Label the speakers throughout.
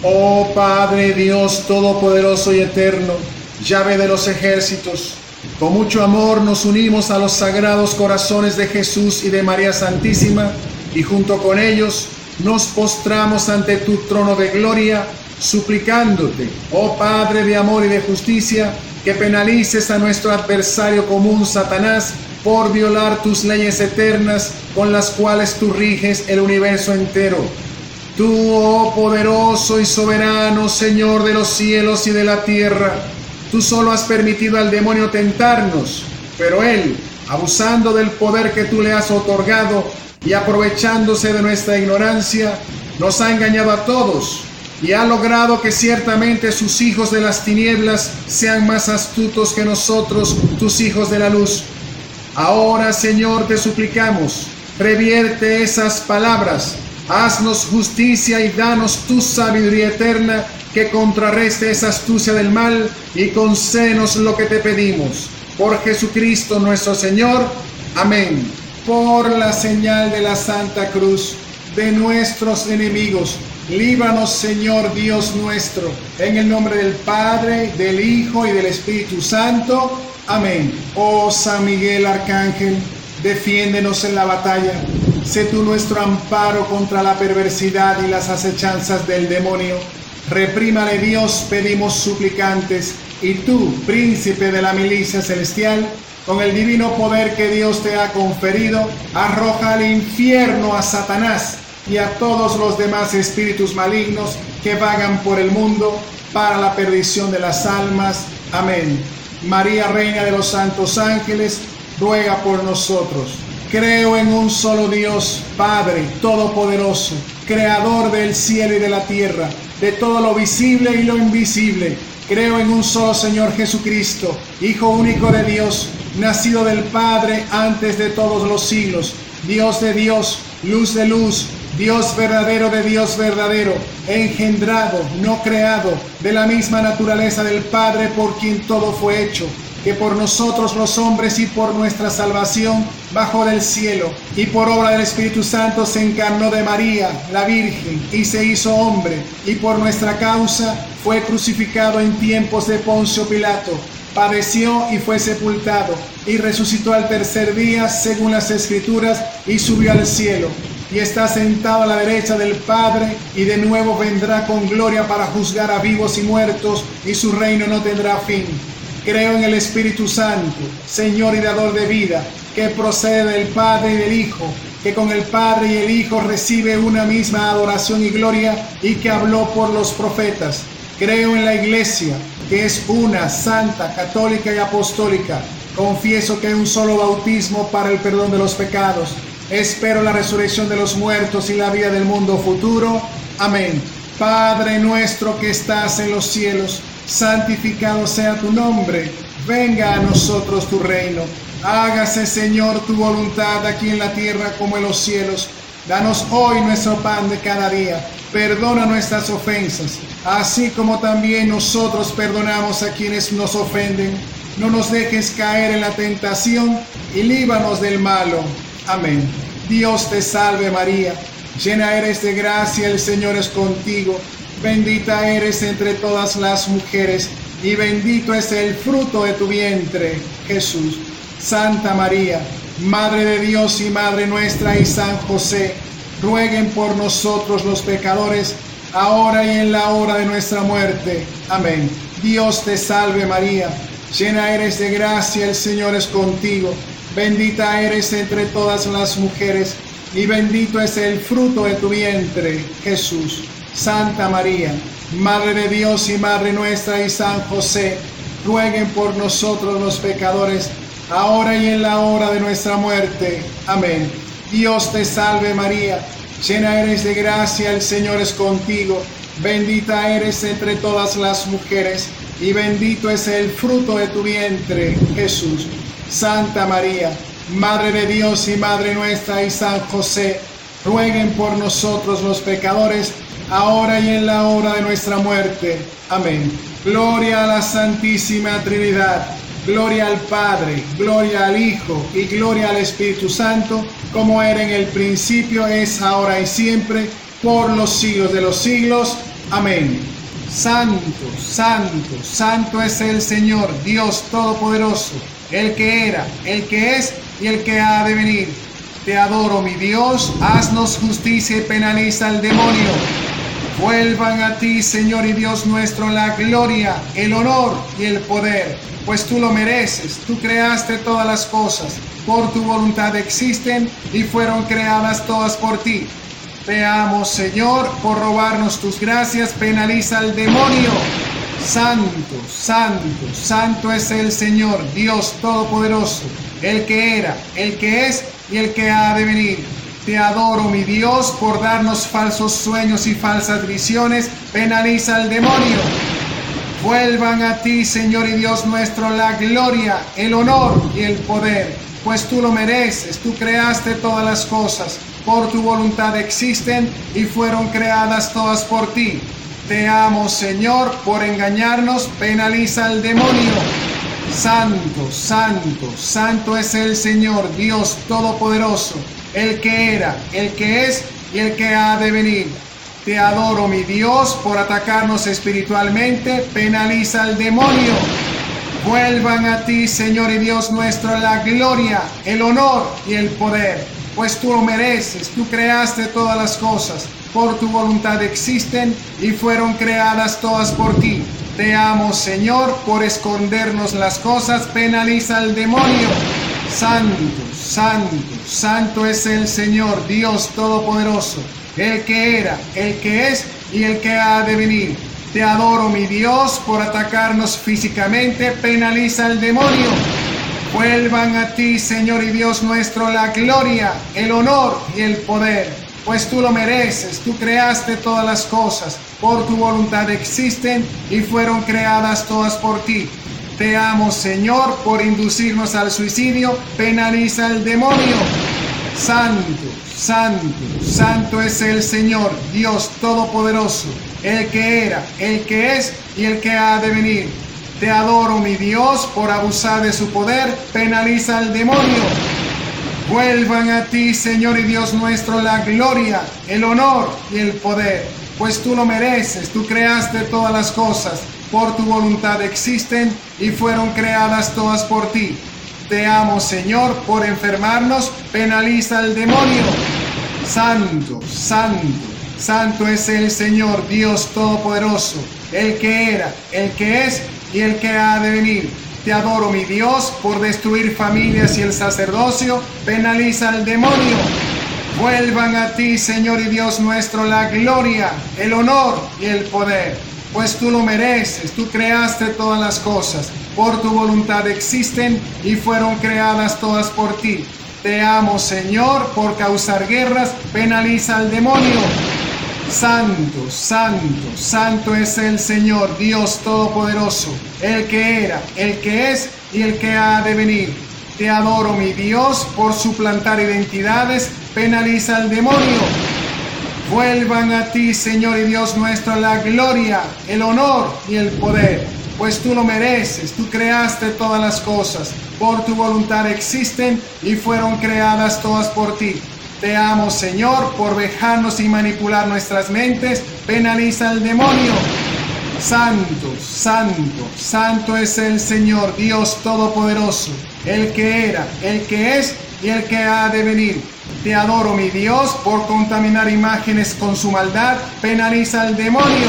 Speaker 1: Oh Padre Dios Todopoderoso y Eterno, llave de los ejércitos, con mucho amor nos unimos a los sagrados corazones de Jesús y de María Santísima, y junto con ellos nos postramos ante tu trono de gloria, suplicándote, oh Padre de amor y de justicia, que penalices a nuestro adversario común Satanás por violar tus leyes eternas con las cuales tú riges el universo entero. Tú, oh poderoso y soberano Señor de los cielos y de la tierra, tú solo has permitido al demonio tentarnos, pero él, abusando del poder que tú le has otorgado y aprovechándose de nuestra ignorancia, nos ha engañado a todos y ha logrado que ciertamente sus hijos de las tinieblas sean más astutos que nosotros, tus hijos de la luz. Ahora, Señor, te suplicamos, revierte esas palabras, haznos justicia y danos tu sabiduría eterna que contrarreste esa astucia del mal y concédenos lo que te pedimos. Por Jesucristo nuestro Señor. Amén. Por la señal de la Santa Cruz de nuestros enemigos, líbranos, Señor Dios nuestro, en el nombre del Padre, del Hijo y del Espíritu Santo. Amén. Oh San Miguel Arcángel, defiéndenos en la batalla. Sé tú nuestro amparo contra la perversidad y las acechanzas del demonio. Reprímale Dios, pedimos suplicantes, y tú, príncipe de la milicia celestial, con el divino poder que Dios te ha conferido, arroja al infierno a Satanás y a todos los demás espíritus malignos que vagan por el mundo para la perdición de las almas. Amén. María, Reina de los Santos Ángeles, ruega por nosotros. Creo en un solo Dios, Padre Todopoderoso, Creador del cielo y de la tierra, de todo lo visible y lo invisible. Creo en un solo Señor Jesucristo, Hijo único de Dios, nacido del Padre antes de todos los siglos, Dios de Dios, luz de luz, Dios verdadero de Dios verdadero, engendrado, no creado, de la misma naturaleza del Padre, por quien todo fue hecho, que por nosotros los hombres y por nuestra salvación bajó del cielo, y por obra del Espíritu Santo se encarnó de María, la Virgen, y se hizo hombre, y por nuestra causa fue crucificado en tiempos de Poncio Pilato, padeció y fue sepultado, y resucitó al tercer día según las Escrituras, y subió al cielo, y está sentado a la derecha del Padre, y de nuevo vendrá con gloria para juzgar a vivos y muertos, y su reino no tendrá fin. Creo en el Espíritu Santo, Señor y dador de vida, que procede del Padre y del Hijo, que con el Padre y el Hijo recibe una misma adoración y gloria, y que habló por los profetas. Creo en la Iglesia, que es una, santa, católica y apostólica. Confieso que hay un solo bautismo para el perdón de los pecados. Espero la resurrección de los muertos y la vida del mundo futuro. Amén. Padre nuestro que estás en los cielos, santificado sea tu nombre. Venga a nosotros tu reino. Hágase, Señor, tu voluntad aquí en la tierra como en los cielos. Danos hoy nuestro pan de cada día. Perdona nuestras ofensas, así como también nosotros perdonamos a quienes nos ofenden. No nos dejes caer en la tentación y líbranos del malo. Amén. Dios te salve María, llena eres de gracia, el Señor es contigo. Bendita eres entre todas las mujeres, y bendito es el fruto de tu vientre, Jesús. Santa María, Madre de Dios y Madre nuestra, y San José, rueguen por nosotros los pecadores, ahora y en la hora de nuestra muerte. Amén. Dios te salve María, llena eres de gracia, el Señor es contigo. Bendita eres entre todas las mujeres, y bendito es el fruto de tu vientre, Jesús. Santa María, Madre de Dios y Madre nuestra, y San José, rueguen por nosotros los pecadores, ahora y en la hora de nuestra muerte. Amén. Dios te salve María, llena eres de gracia, el Señor es contigo. Bendita eres entre todas las mujeres, y bendito es el fruto de tu vientre, Jesús. Santa María, Madre de Dios y Madre nuestra, y San José, rueguen por nosotros los pecadores, ahora y en la hora de nuestra muerte. Amén. Gloria a la Santísima Trinidad, gloria al Padre, gloria al Hijo y gloria al Espíritu Santo, como era en el principio, es ahora y siempre, por los siglos de los siglos. Amén. Santo, santo, santo es el Señor, Dios Todopoderoso, el que era, el que es y el que ha de venir. Te adoro, mi Dios, haznos justicia y penaliza al demonio. Vuelvan a ti, Señor y Dios nuestro, la gloria, el honor y el poder, pues tú lo mereces. Tú creaste todas las cosas, por tu voluntad existen y fueron creadas todas por ti. Te amo, Señor, por robarnos tus gracias, penaliza al demonio. Santo, santo, santo es el Señor, Dios Todopoderoso, el que era, el que es y el que ha de venir. Te adoro, mi Dios, por darnos falsos sueños y falsas visiones, penaliza al demonio. Vuelvan a ti, Señor y Dios nuestro, la gloria, el honor y el poder, pues tú lo mereces. Tú creaste todas las cosas, por tu voluntad existen y fueron creadas todas por ti. Te amo, Señor, por engañarnos, penaliza al demonio. Santo, santo, santo es el Señor, Dios Todopoderoso, el que era, el que es y el que ha de venir. Te adoro, mi Dios, por atacarnos espiritualmente, penaliza al demonio. Vuelvan a ti, Señor y Dios nuestro, la gloria, el honor y el poder, pues tú lo mereces. Tú creaste todas las cosas, por tu voluntad existen y fueron creadas todas por ti. Te amo, Señor, por escondernos las cosas, penaliza al demonio. Santo, santo, santo es el Señor, Dios Todopoderoso, el que era, el que es y el que ha de venir. Te adoro, mi Dios, por atacarnos físicamente, penaliza al demonio. Vuelvan a ti, Señor y Dios nuestro, la gloria, el honor y el poder, pues tú lo mereces. Tú creaste todas las cosas, por tu voluntad existen y fueron creadas todas por ti. Te amo, Señor, por inducirnos al suicidio, penaliza al demonio. Santo, santo, santo es el Señor, Dios Todopoderoso, el que era, el que es y el que ha de venir. Te adoro, mi Dios, por abusar de su poder, penaliza al demonio. Vuelvan a ti, Señor y Dios nuestro, la gloria, el honor y el poder, pues tú lo mereces. Tú creaste todas las cosas, por tu voluntad existen y fueron creadas todas por ti. Te amo, Señor, por enfermarnos, penaliza al demonio. Santo, santo, santo es el Señor, Dios Todopoderoso, el que era, el que es y el que ha de venir. Te adoro, mi Dios, por destruir familias y el sacerdocio, penaliza al demonio. Vuelvan a ti, Señor y Dios nuestro, la gloria, el honor y el poder, pues tú lo mereces. Tú creaste todas las cosas, por tu voluntad existen y fueron creadas todas por ti. Te amo, Señor, por causar guerras, penaliza al demonio. Santo, santo, santo es el Señor, Dios Todopoderoso, el que era, el que es y el que ha de venir. Te adoro, mi Dios, por suplantar identidades, penaliza al demonio. Vuelvan a ti, Señor y Dios nuestro, la gloria, el honor y el poder, pues tú lo mereces. Tú creaste todas las cosas, por tu voluntad existen y fueron creadas todas por ti. Te amo, Señor, por vejarnos y manipular nuestras mentes, penaliza al demonio. Santo, santo, santo es el Señor, Dios Todopoderoso, el que era, el que es y el que ha de venir. Te adoro, mi Dios, por contaminar imágenes con su maldad, penaliza al demonio.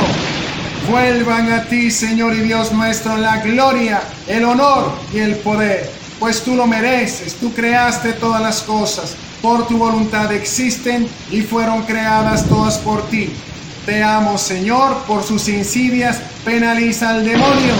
Speaker 1: Vuelvan a ti, Señor y Dios nuestro, la gloria, el honor y el poder, pues tú lo mereces. Tú creaste todas las cosas, por tu voluntad existen y fueron creadas todas por ti. Te amo, Señor, por sus insidias, penaliza al demonio.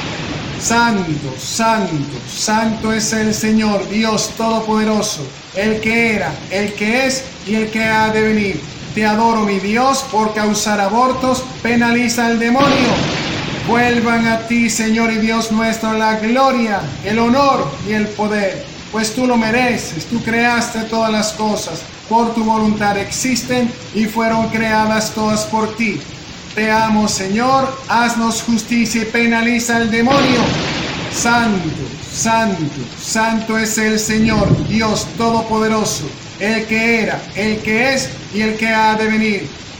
Speaker 1: Santo, santo, santo es el Señor, Dios Todopoderoso, el que era, el que es y el que ha de venir. Te adoro, mi Dios, por causar abortos, penaliza al demonio. Vuelvan a ti, Señor y Dios nuestro, la gloria, el honor y el poder, pues tú lo mereces. Tú creaste todas las cosas, por tu voluntad existen y fueron creadas todas por ti. Te amo, Señor, haznos justicia y penaliza al demonio. Santo, santo, santo es el Señor, Dios Todopoderoso, el que era, el que es y el que ha de venir.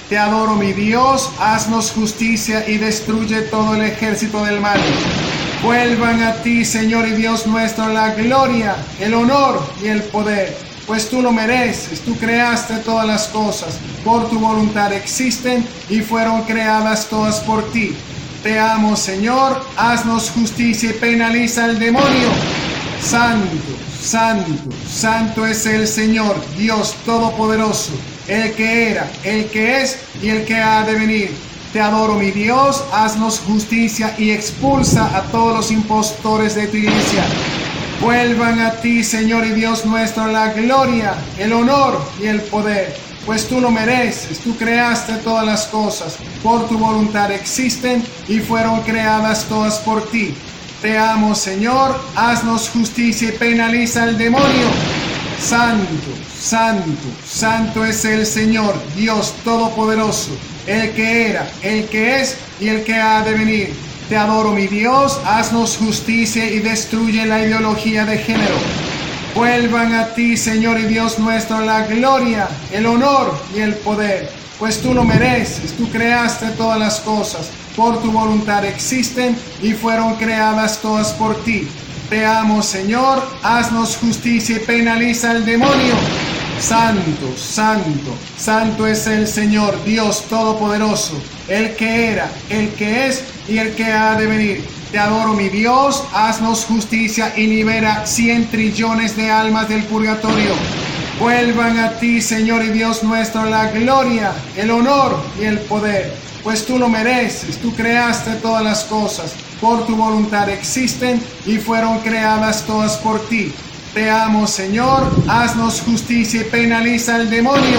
Speaker 1: Te adoro, mi Dios, haznos justicia y destruye todo el ejército del mal. Vuelvan a ti, Señor y Dios nuestro, la gloria, el honor y el poder, pues tú lo mereces. Tú creaste todas las cosas, por tu voluntad existen y fueron creadas todas por ti. Te amo, Señor, haznos justicia y penaliza al demonio. Santo, santo, santo es el Señor, Dios Todopoderoso, el que era, el que es y el que ha de venir. Te adoro, mi Dios, haznos justicia y expulsa a todos los impostores de tu iglesia. Vuelvan a ti, Señor y Dios nuestro, la gloria, el honor y el poder, pues tú lo mereces. Tú creaste todas las cosas, por tu voluntad existen y fueron creadas todas por ti. Te amo, Señor, haznos justicia y penaliza al demonio. Santo, santo, santo es el Señor, Dios Todopoderoso, el que era, el que es y el que ha de venir. Te adoro, mi Dios, haznos justicia y destruye la ideología de género. Vuelvan a ti, Señor y Dios nuestro, la gloria, el honor y el poder, pues tú lo mereces. Tú creaste todas las cosas, por tu voluntad existen y fueron creadas todas por ti. Te amo, Señor, haznos justicia y penaliza al demonio. Santo, santo, santo es el Señor, Dios Todopoderoso, el que era, el que es y el que ha de venir. Te adoro, mi Dios, haznos justicia y libera 100 trillones de almas del purgatorio. Vuelvan a ti, Señor y Dios nuestro, la gloria, el honor y el poder, pues tú lo mereces. Tú creaste todas las cosas, por tu voluntad existen y fueron creadas todas por ti. Te amo, Señor, haznos justicia y penaliza al demonio.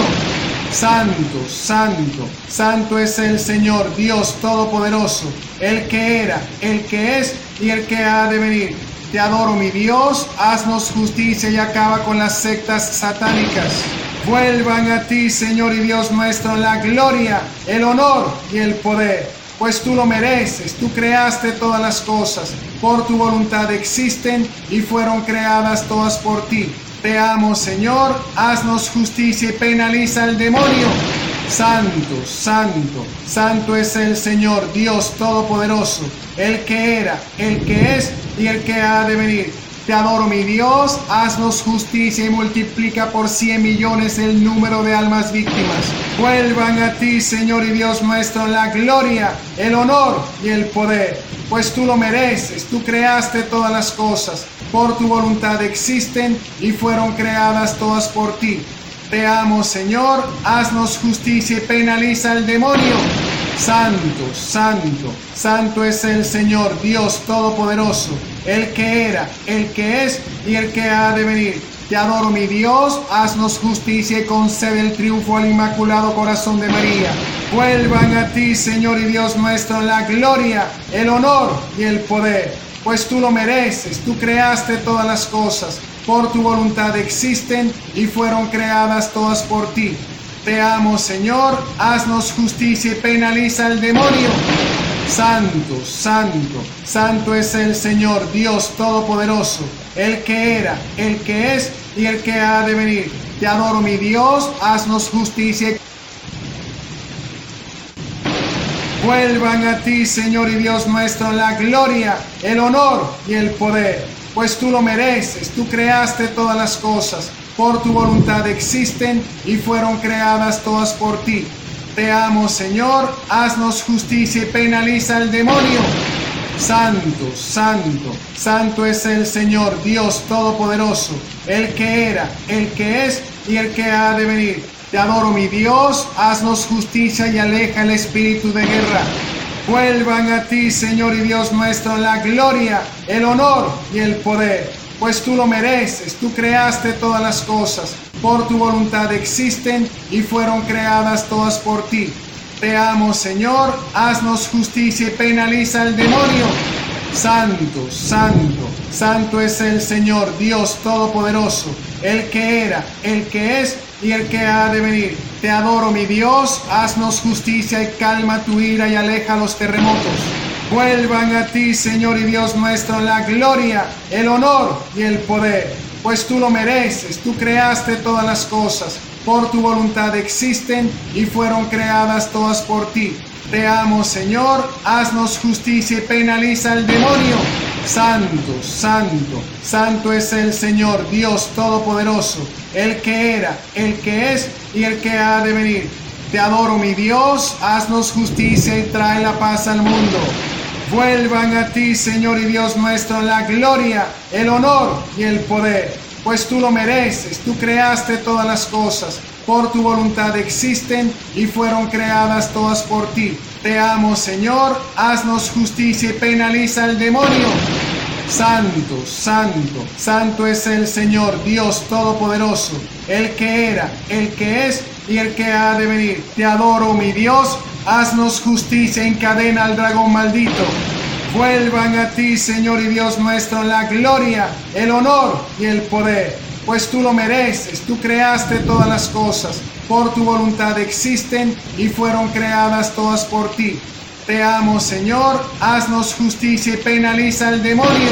Speaker 1: Santo, santo, santo es el Señor, Dios Todopoderoso, el que era, el que es y el que ha de venir. Te adoro, mi Dios, haznos justicia y acaba con las sectas satánicas. Vuelvan a ti, Señor y Dios nuestro, la gloria, el honor y el poder, pues tú lo mereces. Tú creaste todas las cosas, por tu voluntad existen y fueron creadas todas por ti. Te amo, Señor, haznos justicia y penaliza al demonio. Santo, santo, santo es el Señor, Dios Todopoderoso, el que era, el que es y el que ha de venir. Te adoro, mi Dios, haznos justicia y multiplica por 100 millones el número de almas víctimas. Vuelvan a ti, Señor y Dios nuestro, la gloria, el honor y el poder, pues tú lo mereces. Tú creaste todas las cosas, por tu voluntad existen y fueron creadas todas por ti. Te amo, Señor, haznos justicia y penaliza al demonio. Santo, santo, santo es el Señor, Dios Todopoderoso, el que era, el que es y el que ha de venir. Te adoro, mi Dios, haznos justicia y concede el triunfo al Inmaculado Corazón de María. Vuelvan a ti, Señor y Dios nuestro, la gloria, el honor y el poder, pues tú lo mereces. Tú creaste todas las cosas, por tu voluntad existen y fueron creadas todas por ti. Te amo, Señor, haznos justicia y penaliza al demonio. Santo, santo, santo es el Señor, Dios Todopoderoso, el que era, el que es y el que ha de venir. Te adoro, mi Dios, haznos justicia. Vuelvan a ti, Señor y Dios nuestro, la gloria, el honor y el poder, pues tú lo mereces. Tú creaste todas las cosas, por tu voluntad existen y fueron creadas todas por ti. Te amo, Señor, haznos justicia y penaliza al demonio. Santo, santo, santo es el Señor, Dios Todopoderoso, el que era, el que es y el que ha de venir. Te adoro, mi Dios, haznos justicia y aleja el espíritu de guerra. Vuelvan a ti, Señor y Dios nuestro, la gloria, el honor y el poder, pues tú lo mereces. Tú creaste todas las cosas, por tu voluntad existen y fueron creadas todas por ti. Te amo, Señor, haznos justicia y penaliza al demonio. Santo, santo, santo es el Señor, Dios Todopoderoso, el que era, el que es y el que ha de venir. Te adoro, mi Dios, haznos justicia y calma tu ira y aleja los terremotos. Vuelvan a ti, Señor y Dios nuestro, la gloria, el honor y el poder, pues tú lo mereces. Tú creaste todas las cosas, por tu voluntad existen y fueron creadas todas por ti. Te amo, Señor, haznos justicia y penaliza al demonio. Santo, santo, santo es el Señor, Dios Todopoderoso, el que era, el que es y el que ha de venir. Te adoro, mi Dios, haznos justicia y trae la paz al mundo. Vuelvan a ti, Señor y Dios nuestro, la gloria, el honor y el poder, pues tú lo mereces, tú creaste todas las cosas, por tu voluntad existen y fueron creadas todas por ti. Te amo, Señor, haznos justicia y penaliza al demonio. Santo, santo, santo es el Señor, Dios Todopoderoso, el que era, el que es y el que ha de venir. Te adoro, mi Dios, haznos justicia, encadena al dragón maldito. Vuelvan a ti, Señor y Dios nuestro, la gloria, el honor y el poder, pues tú lo mereces, tú creaste todas las cosas, por tu voluntad existen y fueron creadas todas por ti. Te amo, Señor, haznos justicia y penaliza al demonio.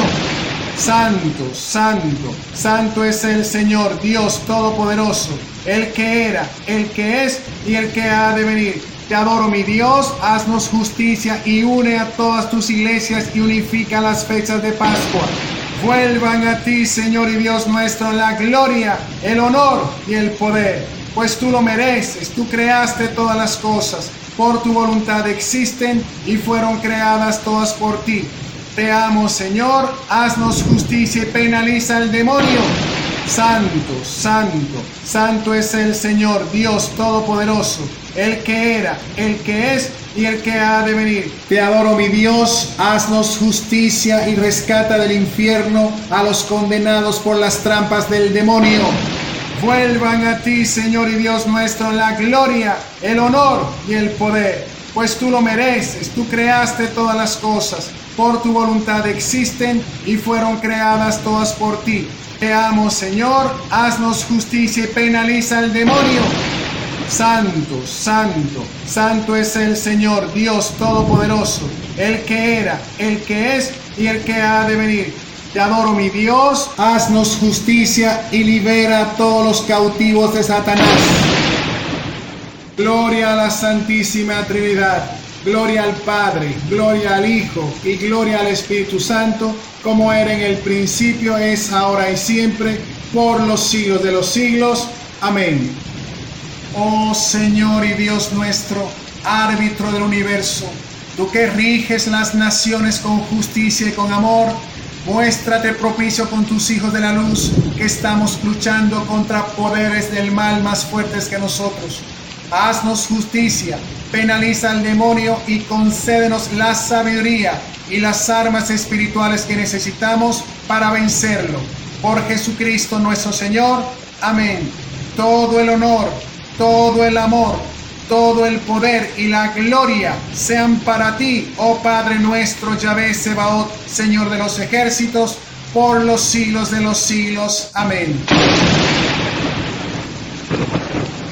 Speaker 1: Santo, santo, santo es el Señor, Dios Todopoderoso, el que era, el que es y el que ha de venir. Te adoro, mi Dios, haznos justicia y une a todas tus iglesias y unifica las fechas de Pascua. Vuelvan a ti, Señor y Dios nuestro, la gloria, el honor y el poder, pues tú lo mereces, tú creaste todas las cosas, por tu voluntad existen y fueron creadas todas por ti. Te amo, Señor, haznos justicia y penaliza al demonio. Santo, santo, santo es el Señor, Dios Todopoderoso, el que era, el que es y el que ha de venir. Te adoro, mi Dios, haznos justicia y rescata del infierno a los condenados por las trampas del demonio. Vuelvan a ti, Señor y Dios nuestro, la gloria, el honor y el poder, pues tú lo mereces, tú creaste todas las cosas, por tu voluntad existen y fueron creadas todas por ti. Te amo, Señor, haznos justicia y penaliza al demonio. Santo, santo, santo es el Señor, Dios Todopoderoso, el que era, el que es y el que ha de venir. Te adoro, mi Dios, haznos justicia y libera a todos los cautivos de Satanás. Gloria a la Santísima Trinidad, gloria al Padre, gloria al Hijo y gloria al Espíritu Santo, como era en el principio, es ahora y siempre, por los siglos de los siglos. Amén. Oh Señor y Dios nuestro, árbitro del universo, tú que riges las naciones con justicia y con amor, muéstrate propicio con tus hijos de la luz, que estamos luchando contra poderes del mal más fuertes que nosotros. Haznos justicia, penaliza al demonio y concédenos la sabiduría y las armas espirituales que necesitamos para vencerlo. Por Jesucristo nuestro Señor. Amén. Todo el honor, todo el amor, todo el poder y la gloria sean para ti, oh Padre nuestro, Yahvé Sebaot, Señor de los ejércitos, por los siglos de los siglos. Amén.